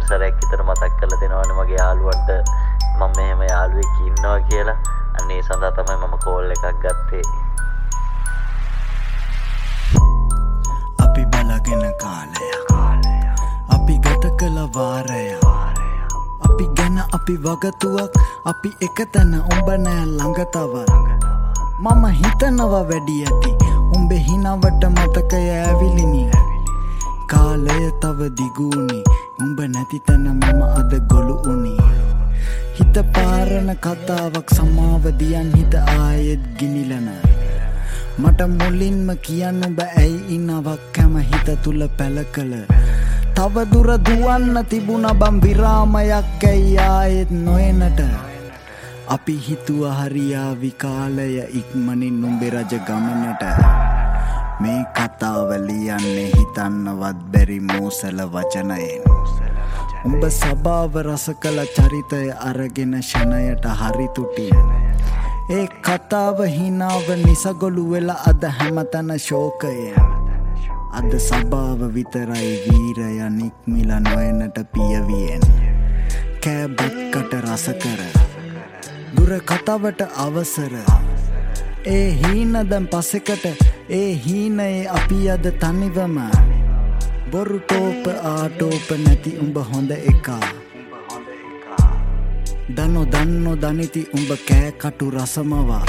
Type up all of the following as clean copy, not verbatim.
සැරයක් විතර මතක් කරලා දෙනවනේ මගේ යාළුවන්ට මම මෙහෙම යාළුවෙක් ඉන්නවා කියලා. අන්න ඒ සඳහා තමයි මම කෝල් එකක් ගත්තේ. අපි බලගෙන කාලය අපි ගත කළ වාරය අපි ගැන අපි වගතුවක් අපි එකතැන උඹ නෑ ළඟ තවත් මම හිතනවා වැඩි ඇති උඹේ හිනවට මතකය ඇවිලිනි කාලය තව දිගුණි උඹ නැති තැන මම අද ගොළු උනි හිත පාරන කතාවක් සමාව දියන් හිත ආයෙත් ගිනිලන මට මුලින්ම කියන්න ඔබ ඇයි ඉන්නවක් හැම හිත තුල පැලකල තව දුර දුවන්න තිබුණා බම් විරාමයක් ඇයි ආයෙත් නොයනට අපි හිතුවා හරියාවි කාලය ඉක්මනින් නුඹේ රජ ගමනට මේ කතාව ලියන්නේ හිතන්නවත් බැරි මෝසල වචනයෙන් උඹ සබාව රස කළ චරිතය අරගෙන ෂණයට හරි තුටින් ඒ කතාව හිනාව නිසගොළු වෙලා අද හැමතැන ශෝකයෙන් අද සබාව විතරයි වීරය නික්මිලා නොයනට පියවියෙන් කෑබත්කට රස කර දුර කතාවට අවසර ඒ හීන දැන් පසෙකට ඒ හීනයේ අපි අද තනිවම බොරු ටෝප ආටෝප නැති උඹ හොඳ එකා දන්නෝ දනිති උඹ කෑ කටු රසමවා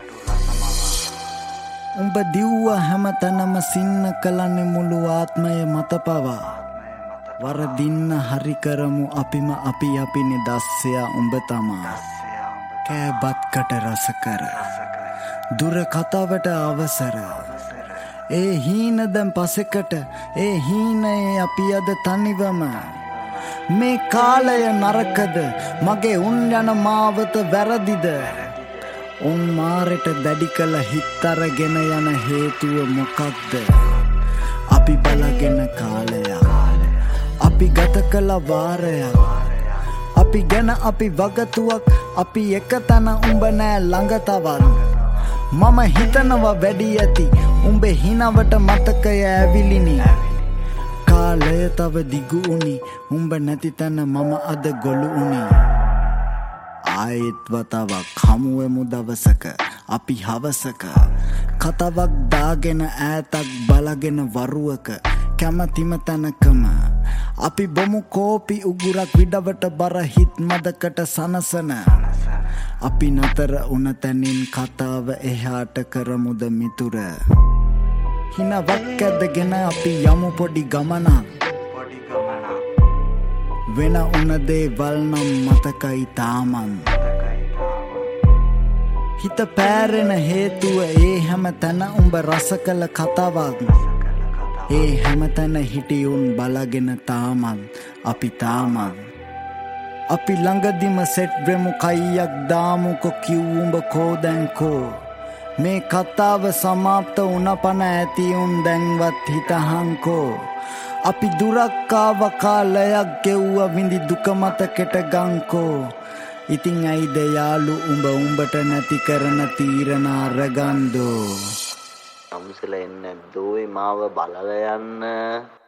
උඹ දිව්වා හැම තැනම සින්න කළන්නේ මුළු ආත්මය මත පවා වරදින්න හරි කරමු අපිම අපිනේ දස්සයා උඹ තමා කෑබත්කට රස කර දුර කතාවට අවසර ඒ හීන දැන් පසෙකට ඒ හීනයේ අපි අද තනිවම මේ කාලය නරකද මගේ උන් යන මාවත වැරදිද උන් මාරට දැඩි කළ හිත් අරගෙන යන හේතුව මොකක්ද අපි බලගෙන කාලයක් අපි ගත කළ වාරයක් අපි ගැන අපි වගතුවක් අපි එකතැන උඹ නෑ ළඟ තවත් මම හිතනවා වැඩි ඇති උඹේ හිනවට මතකය ඇවිලිනි කාලය තව දිගු උනි උඹ නැති තැන මම අද ගොළු උනි ආයෙත් වතාවක් හමුවෙමු දවසක අපි හවසක කතාවක් දාගෙන ඈතක් බලගෙන වරුවක කැමතිම තැනකම අපි බොමු කෝපි උගුරක් විඩවට බර හිත් මදකට සනසන අපි නතර උන තැනින් කතාව එහාට කරමුද මිතුර හිනවක් ඇදගෙන අපි යමු පොඩි ගමනක් වෙන උන දේවල් නම් මතකයි තාමන් හිත පෑරෙන හේතුව ඒ හැම තැන උඹ රස කළ කතාවක් ඒ හැම තැන හිටියුන් බලගෙන තාමන් අපි තාමන් අපි ළඟදිම සෙට් වෙමු කයියක් දාමුකො කිව්උඹ කෝ දැන් කෝ මේ කතාව සමාප්ත වුණ පන ඇති උන් දැන්වත් හිතහන්කෝ අපි දුරක් ආව කාලයක් ගෙව්ව විඳි දුක මතකෙට ගංකෝ ඉතින් ඇයිද යාළු උඹ උඹට නැති කරන තීරණ අරගන්දෝ අම්සල එන්නේ නැද්දෝ මාව බලලා යන්න